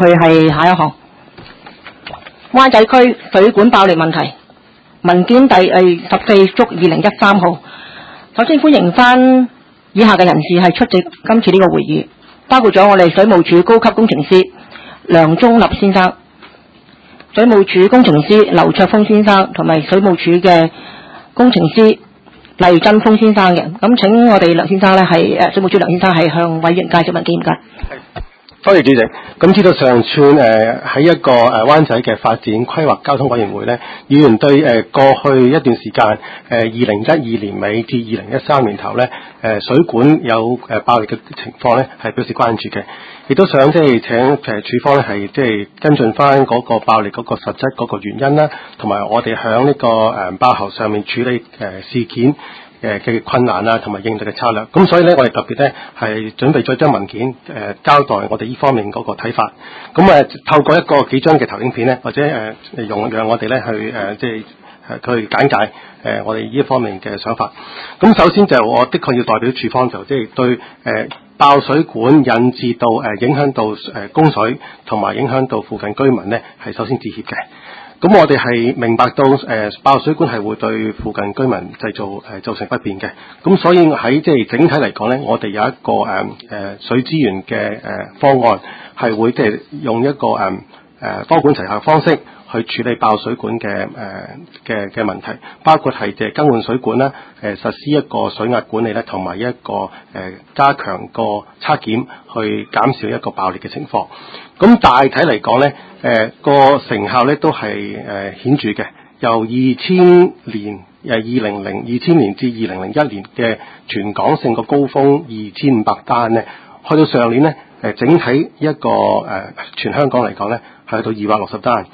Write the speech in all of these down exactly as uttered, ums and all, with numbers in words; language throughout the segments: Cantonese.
佢係下一項。灣仔區水管爆裂問題，文件第十四足二零一三號。首先歡迎翻以下嘅人士係出席今次呢個會議，包括咗我哋水務署高級工程師梁忠立先生、水務署工程師劉卓峰先生同埋水務署嘅工程師黎振峰先生嘅。咁請我哋梁先生呢係誒水務署梁先生係向委員介紹文件㗎。 多謝主席。咁知道上串誒喺一個誒灣仔嘅發展規劃交通委員會咧，議員對誒過去一段時間誒二零一二年尾至二零一三年頭咧誒水管有誒爆裂嘅情況咧係表示關注嘅，亦都想即係請誒署方咧係即係跟進翻嗰個爆裂嗰個實質嗰個原因啦，同埋我哋響呢個誒爆喉上面處理誒事件誒嘅困難啊，同埋應對嘅策略。咁所以咧，我哋特別咧係準備咗張文件誒、呃、交代我哋呢方面嗰個睇法。咁誒、呃、透過一個幾張嘅投影片咧，或者誒容讓我哋咧去誒、呃、即係誒去簡介誒、呃、我哋呢一方面嘅想法。咁首先就我的確要代表處方就即係對誒、呃、爆水管引致到誒、呃、影響到誒供水同埋影響到附近居民咧係首先致歉嘅。咁我哋係明白到誒、呃、爆水管係會對附近居民製造誒、呃、造成不便嘅，咁所以喺即係整體嚟講咧，我哋有一個誒誒、呃、水資源嘅誒、呃、方案，係會即係用一個誒誒、呃、多管齊下嘅方式去處理爆水管嘅誒嘅嘅問題，包括係即係更換水管啦，誒、呃、實施一個水壓管理咧，同埋一個誒、呃、加強個測檢，去減少一個爆裂嘅情況。咁大體嚟講咧，誒、呃、個成效咧都係誒顯著嘅。由二千年誒二零零二千年至二零零一年嘅全港性個高峰二千五百單咧，去到上年咧誒整體一個誒、呃、全香港嚟講咧係去到二百六十單。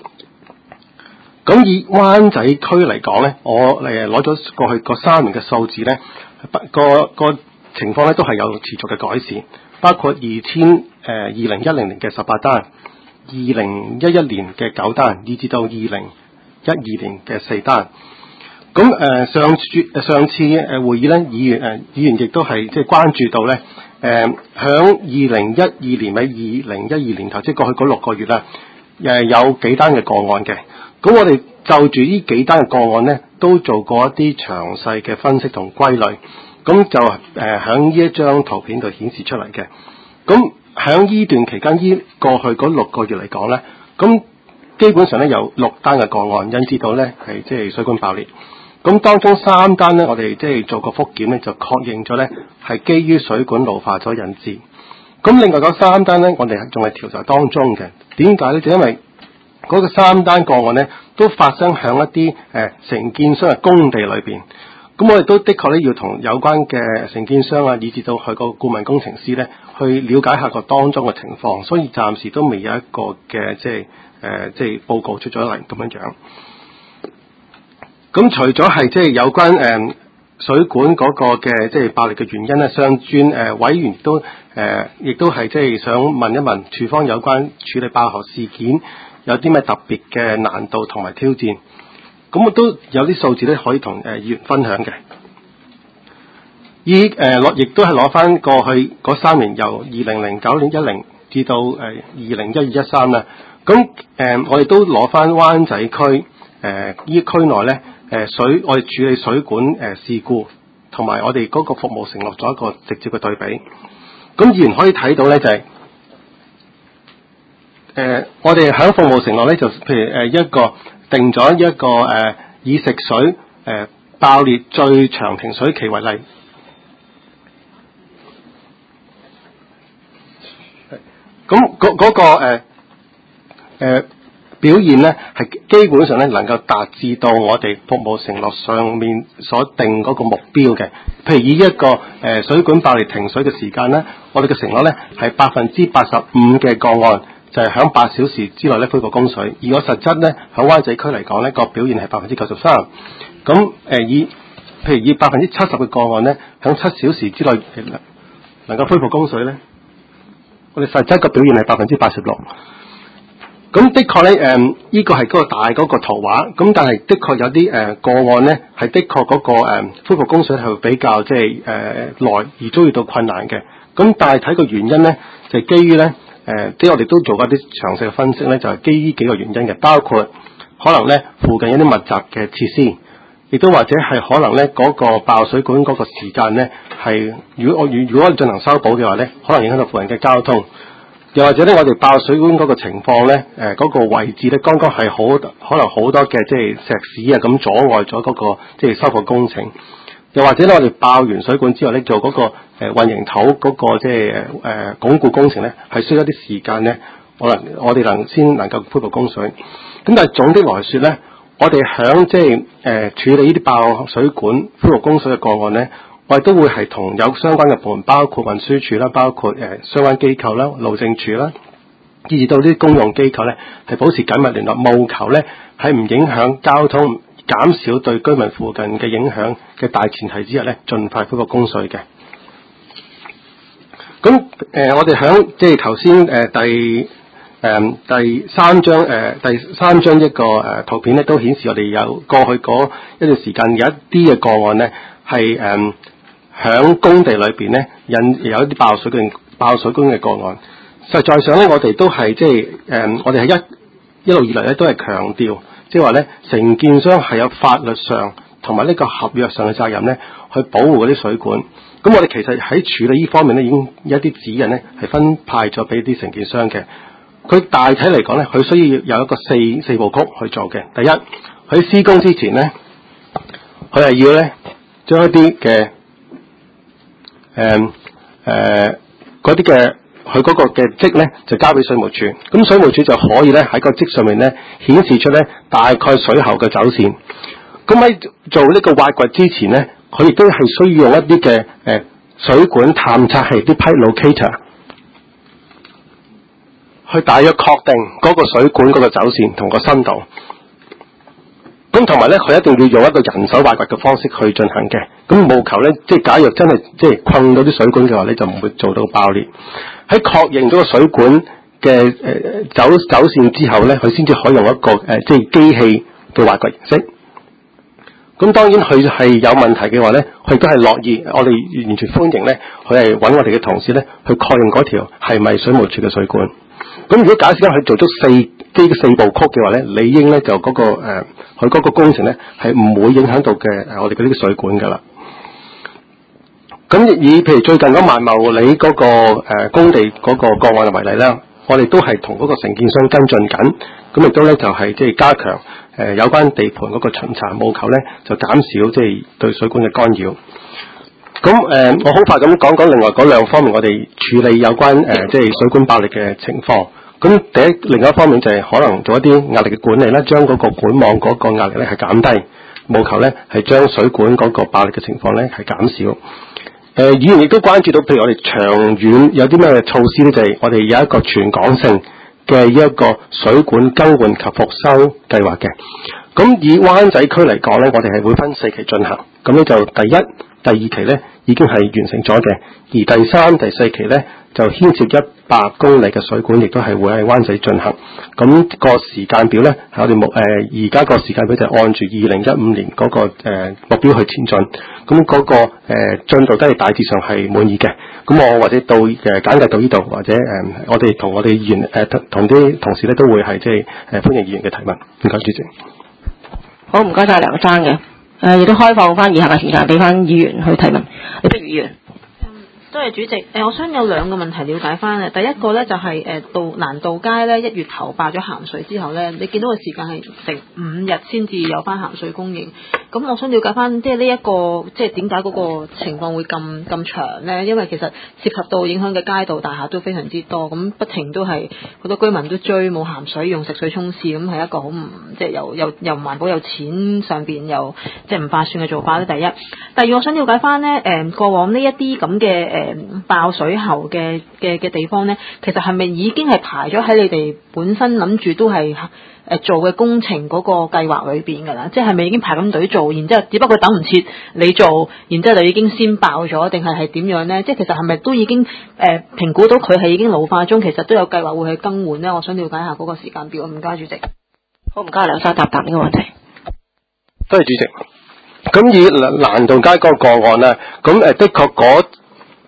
咁以灣仔區嚟講咧，我誒攞咗過去個三年嘅數字咧，個個情況咧都係有持續嘅改善，包括二千。誒二零一零年嘅十八單，二零一一年嘅九單，以至到二零一二年嘅四單。咁誒、呃、上次上次誒會議咧，議員誒、呃、議員亦都係即係關注到咧，誒響二零一二年尾、二零一二年頭，即係過去嗰六個月啦，誒、呃、有幾單嘅個案嘅。咁我哋就住呢幾單嘅個案咧，都做過一啲詳細嘅分析同歸類。咁就誒響呢一張圖片度顯示出嚟嘅。咁喺呢段期間，依過去嗰六個月嚟講咧，咁基本上咧有六單嘅個案引致到咧係即係水管爆裂。咁當中三單咧，我哋即係做個復檢咧，就確認咗咧係基於水管老化所引致。咁另外嗰三單咧，我哋仲係調查當中嘅。點解咧？就因為嗰個三單個案咧，都發生喺一啲誒承建商嘅工地裏邊。咁我哋都的確咧要同有關嘅承建商啊，以至到佢個顧問工程師咧，去了解下個當中嘅情況，所以暫時都未有一個嘅即係誒、呃、即係報告出咗嚟咁樣樣。咁除咗係即係有關誒、呃、水管嗰個嘅即係爆裂嘅原因咧，上專誒委員都誒亦都係即係想問一問處方有關處理爆喉事件有啲咩特別嘅難度同埋挑戰。咁我都有啲數字咧可以同誒、呃、議員分享嘅。以誒攞亦都係攞翻過去嗰三年，由二零零九年一零至到誒二零一二一三啦。咁誒、呃、我哋都攞翻灣仔區誒依區內咧誒水我哋處理水管誒、呃、事故，同埋我哋嗰個服務承諾咗一個直接嘅對比。咁議員可以睇到咧就係、是、誒、呃、我哋響服務承諾咧就譬如誒、呃、一個。定咗一個誒、呃、以食水誒、呃、爆裂最長停水期為例，咁嗰嗰個誒、呃呃、表現咧係基本上咧能夠達至到我哋服務承諾上面所定嗰個目標嘅。譬如以一個誒、呃、水管爆裂停水嘅時間咧，我哋嘅承諾咧係百分之八十五嘅個案。就係響八小時之內咧恢復供水，而我實質咧喺灣仔區嚟講咧個表現係百分之九十三。咁誒以譬如以百分之七十嘅個案咧，響七小時之內能夠恢復供水咧，我哋實質嘅表現係百分之八十六。咁的確咧誒，依、呃這個係嗰個大嗰個圖畫。咁但係的確有啲誒、呃、個案咧係的確嗰、那個誒、呃、恢復供水係比較即係誒耐而遭遇到困難嘅。咁但係睇個原因咧就係、是、基於咧。 誒，即係我哋都做過一啲詳細嘅分析咧，就係、是、基於幾個原因嘅，包括可能咧附近有啲密集嘅設施，亦都或者係可能咧嗰、那個爆水管嗰個時間咧係，如果我如如果我哋進行修補嘅話咧，可能影響到附近嘅交通。又或者咧，我哋爆水管嗰個情況咧，誒、呃、嗰、那個位置咧，剛剛係好可能好多嘅即係石屎啊，咁阻礙咗嗰個即係修復工程。又或者咧，我哋爆完水管之後咧，做嗰、那個誒混凝土嗰個即係誒鞏固工程咧，係需要一啲時間咧，可能我哋能先能夠恢復供水。咁但係總的來說咧，我哋響即係誒處理呢啲爆水管恢復供水嘅個案咧，我哋都會係同有相關嘅部門，包括運輸署啦，包括誒、呃、相關機構啦、路政署啦，以至到啲公用機構咧，係保持緊密聯絡，務求咧喺唔影響交通、減少對居民附近嘅影響嘅大前提之下咧，盡快恢復供水嘅。咁誒、呃，我哋響即係頭先誒第誒、呃、第三張誒、呃、第三張一個誒、呃、圖片咧，都顯示我哋有過去嗰一段時間有一啲嘅個案咧係誒。響工地裏邊咧，引有一啲爆水管、爆水管嘅個案。實在上咧，我哋都係即係誒，我哋係一一路以來咧都係強調，即係話咧，承建商係有法律上同埋呢個合約上嘅責任咧，去保護嗰啲水管。咁我哋其實喺處理呢方面咧，已經有一啲指引咧，係分派咗俾啲承建商嘅。佢大體嚟講咧，佢需要有一個四四部曲去做嘅。第一，喺施工之前咧，佢係要咧將一啲嘅誒誒嗰啲嘅佢嗰個嘅積咧就交俾水務署，咁水務署就可以咧喺個積上面咧顯示出咧大概水喉嘅走線。咁喺做呢個挖掘之前咧，佢亦都係需要用一啲嘅誒水管探測器啲 pipe locator 去大約確定嗰個水管嗰個走線同個深度。咁同埋咧，佢一定要用一個人手挖掘嘅方式去進行嘅。咁務求咧，即係假若真係即係困到啲水管嘅話咧，就唔會做到爆裂。喺確認咗個水管嘅誒、呃、走走線之後咧，佢先至可以用一個誒、呃、即係機器嘅挖掘形式。咁當然佢係有問題嘅話咧，佢都係樂意，我哋完全歡迎咧，佢係揾我哋嘅同事咧去確認嗰條係咪水務署嘅水管。咁如果假設咧佢做咗四呢四部曲嘅話咧，理應咧就嗰、那個誒佢嗰個工程咧係唔會影響到嘅誒我哋嗰啲水管噶啦。咁以譬如最近嗰萬茂里嗰、那個誒、呃、工地嗰個個案為例啦，我哋都係同嗰個承建商跟進緊，咁亦都咧就係即係加強誒、呃、有關地盤嗰個巡查，務求咧就減少即係對水管嘅干擾。咁誒、呃，我好快咁講講另外嗰兩方面，我哋處理有關誒、呃、即係水管爆裂嘅情況。咁第一，另外一方面就係可能做一啲壓力嘅管理啦，將嗰個管網嗰個壓力咧係減低，務求咧係將水管嗰個爆裂嘅情況咧係減少。誒、呃，議員亦都關注到，譬如我哋長遠有啲咩措施咧，就係、是、我哋有一個全港性嘅一個水管更換及復修計劃嘅。咁以灣仔區嚟講咧，我哋係會分四期進行。咁咧就第一、第二期咧已經係完成咗嘅，而第三、第四期咧就牽涉一百公里嘅水管，亦都係會喺灣仔進行。咁、那個時間表咧，係我哋目誒而家個時間表就係按住二零一五年嗰、那個誒、呃、目標去前進。咁嗰、那個誒、呃、進度都係大致上係滿意嘅。咁我或者到誒、呃、簡介到呢度，或者誒、呃、我哋同我哋議員誒同啲同事咧都會係即係誒歡迎議員嘅提問。唔該，主席。 好，唔該晒梁生嘅。誒，亦都開放翻以下嘅時間俾翻議員去提問。李碧如議員。 多謝主席。誒、呃，我想有兩個問題了解翻嘅。第一個咧就係、是、誒，道蘭道街咧一月頭爆咗鹹水之後咧，你見到嘅時間係成五日先至有翻鹹水供應。咁我想了解翻，即係呢一個，即係點解嗰個情況會咁咁長咧？因為其實涉及到影響嘅街道大廈都非常之多，咁不停都係好多居民都追冇鹹水用食水沖廁，咁係一個好唔即係又又又唔環保又錢上邊又即係唔划算嘅做法咧。第一，第二我想了解翻咧，誒、呃、過往呢一啲咁嘅誒。誒爆水喉嘅嘅嘅地方咧，其實係咪已經係排咗喺你哋本身諗住都係誒做嘅工程嗰個計劃裏邊㗎啦？即係咪已經排緊隊做，然之後只不過等唔切你做，然之後就已經先爆咗，定係係點樣咧？即係其實係咪都已經誒、呃、評估到佢係已經老化中，其實都有計劃會去更換咧？我想了解下嗰個時間表。唔該，主席。 好，唔該，梁生答答呢個問題。 多謝主席。咁以蘭道街嗰個個案咧，咁誒的確嗰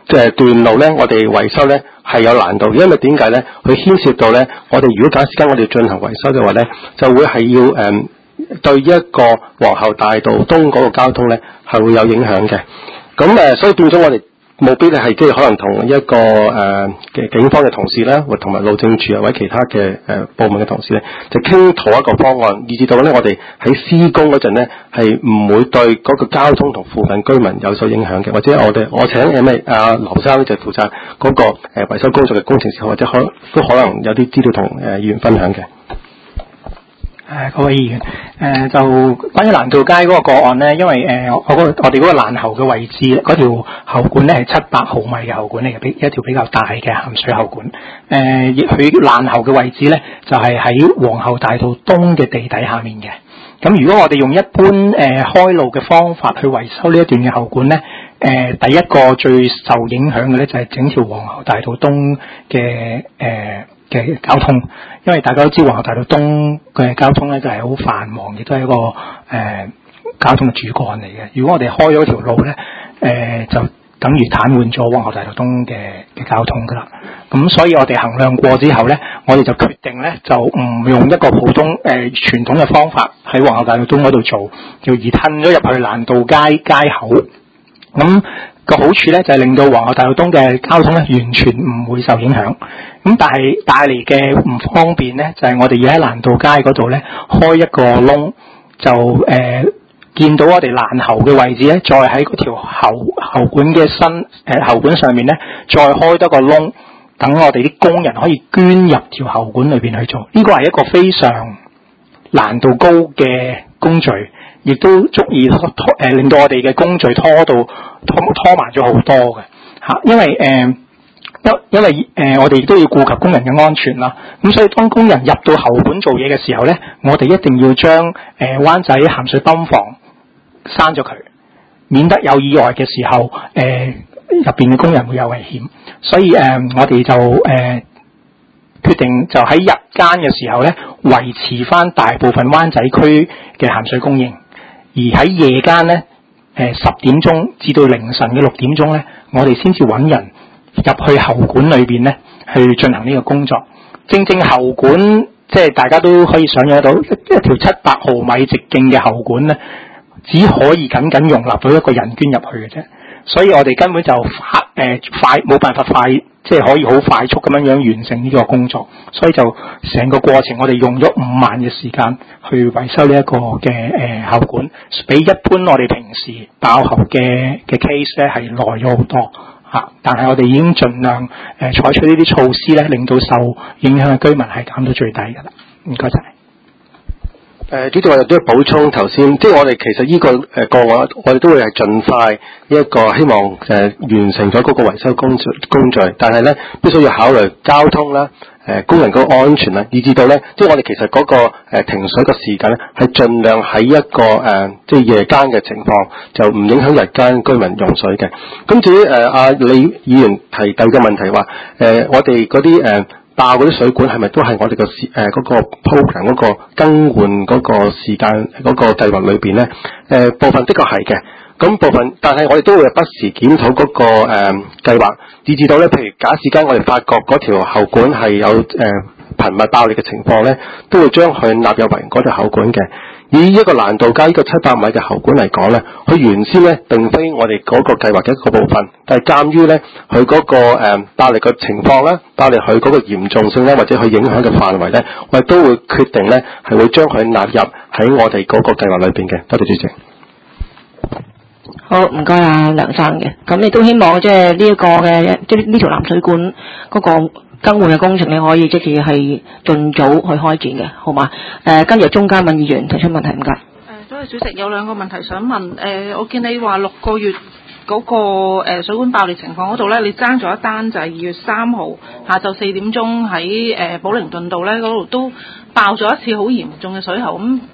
即係段路咧，我哋維修咧係有難度，因為點解咧？佢牽涉到咧，我哋如果假時間我哋進行維修嘅話咧，就會係要誒、嗯、對一個皇后大道東嗰個交通咧係會有影響嘅。咁誒、呃，所以變咗我哋務必咧係即係可能同一個誒嘅、呃、警方嘅同事啦，或同埋路政署啊或者其他嘅誒、呃、部門嘅同事咧，就傾妥一個方案，以至到咧我哋喺施工嗰陣咧係唔會對嗰個交通同附近居民有所影響嘅。或者我哋我請誒咩阿劉生就負責嗰個誒維修工作嘅工程師，或者可都可能有啲資料同誒議員分享嘅。 誒各位議員，誒、呃、就關於蘭道街嗰個個案咧，因為誒、呃、我我我哋嗰個爛喉嘅位置，嗰條喉管咧係七百毫米嘅喉管嚟嘅，比一條比較大嘅鹹水喉管。誒、呃，佢爛喉嘅位置咧就係、是、喺皇后大道東嘅地底下面嘅。咁如果我哋用一般誒、呃、開路嘅方法去維修呢一段嘅喉管咧，誒、呃、第一個最受影響嘅咧就係整條皇后大道東嘅誒。呃嘅交通，因為大家都知皇后大道東嘅交通咧就係好繁忙，亦都係一個誒、呃、交通嘅主幹嚟嘅。如果我哋開咗條路咧，誒、呃、就等於癱瘓咗皇后大道東嘅嘅交通噶啦。咁所以我哋衡量過之後咧，我哋就決定咧就唔用一個普通誒、呃、傳統嘅方法喺皇后大道東嗰度做，就而褪咗入去蘭道街街口。咁個好處咧就係、是、令到皇后大道東嘅交通咧完全唔會受影響。咁但係帶嚟嘅唔方便咧，就係、是、我哋要喺蘭道街嗰度咧開一個窿，就誒、呃、見到我哋爛喉嘅位置咧，再喺嗰條喉喉管嘅身誒、呃、喉管上面咧，再開多個窿，等我哋啲工人可以捐入條喉管裏邊去做。呢個係一個非常難度高嘅工序，亦都足以拖拖誒、呃、令到我哋嘅工序拖到拖拖慢咗好多嘅嚇，因為誒。呃因因為誒、呃，我哋亦都要顧及工人嘅安全啦。咁所以當工人入到喉管做嘢嘅時候咧，我哋一定要將誒、呃、灣仔鹹水泵房閂咗佢，免得有意外嘅時候，誒入邊嘅工人會有危險。所以誒、呃，我哋就誒、呃、決定就喺日間嘅時候咧，維持翻大部分灣仔區嘅鹹水供應，而喺夜間咧，誒十點鐘至到凌晨嘅六點鐘咧，我哋先至揾人入去喉管裏邊咧，去進行呢個工作。正正喉管，即係大家都可以想象得到，一一條七百毫米直徑嘅喉管咧，只可以僅僅容納到一個人捐入去嘅啫。所以我哋根本就快誒、呃、快冇辦法快，即係可以好快速咁樣樣完成呢個工作。所以就成個過程，我哋用咗五晚嘅時間去維修呢一個嘅誒、呃、喉管，比一般我哋平時爆喉嘅嘅 case 咧係耐咗好多。但係我哋已經盡量誒、呃、採取呢啲措施咧，令到受影響嘅居民係減到最低㗎啦。唔該晒。誒，主席，我哋都補充頭先，即係我哋其實呢、這個誒、呃、個案，我哋都會係盡快一個希望誒、呃、完成咗嗰個維修工序工序，但係咧必須要考慮交通啦。誒、呃、工人嗰個安全啦，以至到咧，即係我哋其實嗰、那個、呃、停水嘅時間咧，係盡量喺一個誒、呃、即係夜間嘅情況，就唔影響日間居民用水嘅。咁至於誒阿李議員提第二個問題話，誒、呃、我哋嗰啲誒爆嗰啲水管係咪都係我哋個時誒嗰個 program 嗰個更換嗰個時間嗰、那個計劃裏邊咧？誒、呃、部分的確係嘅。咁部分，但係我哋都會不時檢討嗰、那個誒、呃、計劃，以至到咧，譬如假使間我哋發覺嗰條喉管係有誒頻、呃、密爆裂嘅情況咧，都會將佢納入為嗰條喉管嘅。以一個蘭道街呢個七百米嘅喉管嚟講咧，佢原先咧並非我哋嗰個計劃嘅一個部分，但係鑑於咧佢嗰個誒、呃、爆裂嘅情況啦，爆裂佢嗰個嚴重性咧，或者佢影響嘅範圍咧，我哋都會決定咧係會將佢納入喺我哋嗰個計劃裏邊嘅。多謝主席。 好，唔該啊梁生嘅，咁你都希望即係呢一個嘅即係呢條南水管嗰個更換嘅工程，你可以即係係盡早去開展嘅，好嘛？誒、呃，跟住鍾嘉敏議員提出問題，唔該。誒， 多謝主席，有兩個問題想問。誒、呃，我見你話六個月嗰、那個、呃、水管爆裂情況嗰度咧，你爭咗一單就係二月三號下晝四點鐘喺誒寶靈頓道咧嗰度都爆咗一次好嚴重嘅水喉，咁報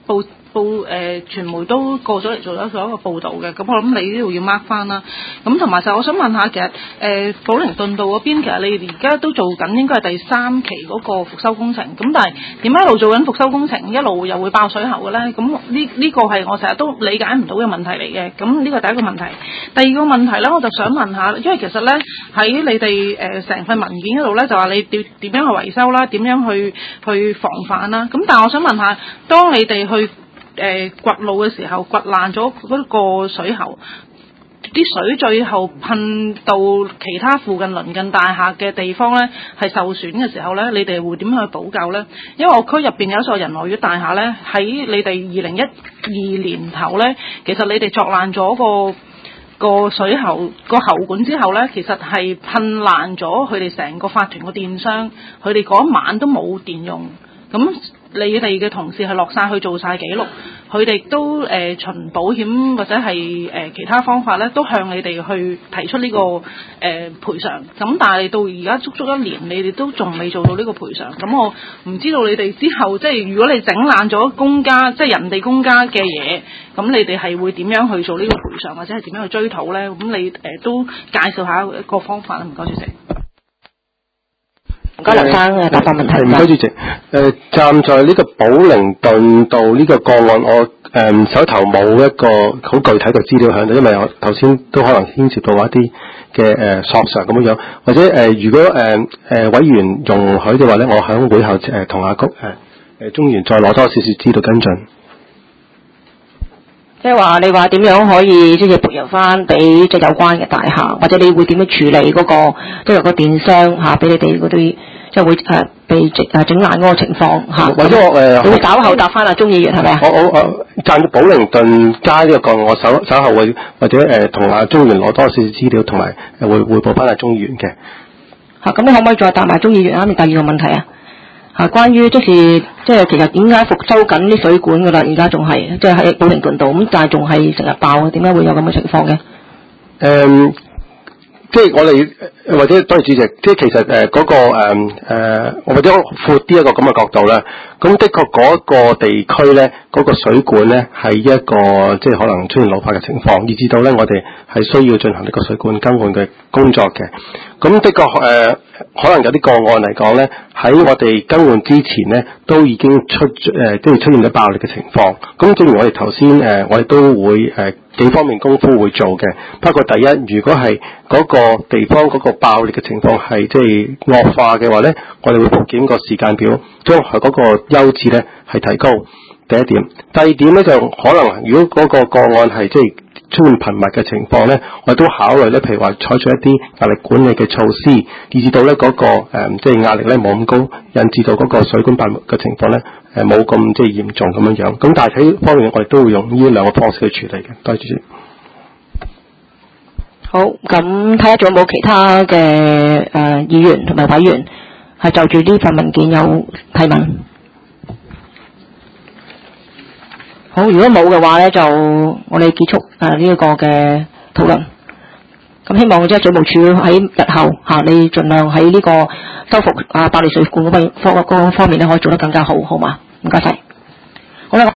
報誒傳媒都過咗嚟做咗做一個報導嘅，咁我諗你呢度要 mark 翻啦。咁同埋就我想問下，其實誒保靈頓道嗰邊，其實你而家都做緊應該係第三期嗰個復修工程，咁但係點解一路做緊復修工程，一路又會爆水喉嘅咧？咁呢呢個係我成日都理解唔到嘅問題嚟嘅。咁呢個第一個問題，第二個問題咧，我就想問下，因為其實咧喺你哋誒成份文件嗰度咧，就話你點點樣去維修啦，點樣去去防範啦。咁但係我想問下，當你哋去誒掘路嘅時候，掘爛咗嗰個水喉，啲水最後噴到其他附近鄰近大廈嘅地方咧，係受損嘅時候咧，你哋會點樣去補救咧？因為我區入邊有一座仁愛苑大廈咧，喺你哋二零一二年頭咧，其實你哋鑿爛咗個個水喉個喉管之後咧，其實係噴爛咗佢哋成個法團個電箱，佢哋嗰晚都冇電用。咁你哋嘅同事係落晒去做晒記錄，佢哋都誒、呃、循保險或者係誒、呃、其他方法咧，都向你哋去提出呢、這個誒、呃、賠償。咁但係到而家足足一年，你哋都仲未做到呢個賠償。咁我唔知道你哋之後，即係如果你整爛咗公家，即係人哋公家嘅嘢，咁你哋係會點樣去做呢個賠償，或者係點樣去追討咧？咁你誒、呃、都介紹下一個方法啦。唔該主席。 唔該，劉生嘅答法問題。 唔該，主席。誒、呃，站在呢個寶靈頓道呢個個案，我誒、呃、手頭冇一個好具體嘅資料喺度，因為我頭先都可能牽涉到一啲嘅誒索償咁樣樣，或者誒、呃、如果誒誒、呃、委員容許嘅話咧，我喺會後誒同阿谷誒誒中原再攞多少少資料跟進。 即係話你話點樣可以即係賠償翻俾即係有關嘅大廈，或者你會點樣處理嗰、那個即係、就是、個電箱嚇俾你哋嗰啲即係會誒、呃、被整誒整爛嗰個情況嚇？ 或者我誒，呃、 你會稍後答翻阿鍾議員係咪啊？ 我我我贊寶靈頓街呢個個案，我稍稍後會或者誒同阿鍾議員攞多少少資料，同埋誒會匯報翻阿鍾議員嘅。 嚇咁、啊、你可唔可以再答埋鍾議員啱你第二個問題啊？嚇，關於即是即係其實點解復修緊啲水管㗎啦？而家仲係即係喺寶靈頓道咁，但係仲係成日爆嘅，點解會有咁嘅情況嘅？誒、 嗯，即係我哋或者多謝主席，即係其實誒嗰、呃那個誒誒、呃，或者闊啲一個咁嘅角度啦。咁的確嗰個地區咧，嗰、那個水管咧係一個即係可能出現老化嘅情況，以至到咧我哋係需要進行呢個水管更換嘅工作嘅。咁的確誒、呃，可能有啲個案嚟講咧，喺我哋更換之前咧，都已經出誒，即、呃、係出現咗爆裂嘅情況。咁正如我哋頭先誒，我哋都會誒、呃、幾方面功夫會做嘅。包括第一，如果係嗰個地方嗰個爆裂嘅情況係即係惡化嘅話咧，我哋會復檢個時間表，將佢嗰個優質咧係提高。第一點，第二點咧就可能，如果嗰個個案係即係出現頻密嘅情況咧，我哋都考慮咧，譬如話採取一啲壓力管理嘅措施，以至到咧嗰個誒即係壓力咧冇咁高，引致到嗰個水管爆裂嘅情況咧誒冇咁即係嚴重咁樣樣。咁但係喺方面我哋都會用呢兩個方式去處理嘅。多謝主席。 好，咁睇下仲有冇其他嘅誒、呃、議員同埋委員係就住呢份文件有提問。好，如果冇嘅話咧，就我哋結束誒呢一個嘅討論。咁希望即係水務署喺日後嚇、啊，你盡量喺呢個修復啊爆裂水管嗰方嗰方面咧，可以做得更加好，好嘛？唔該晒。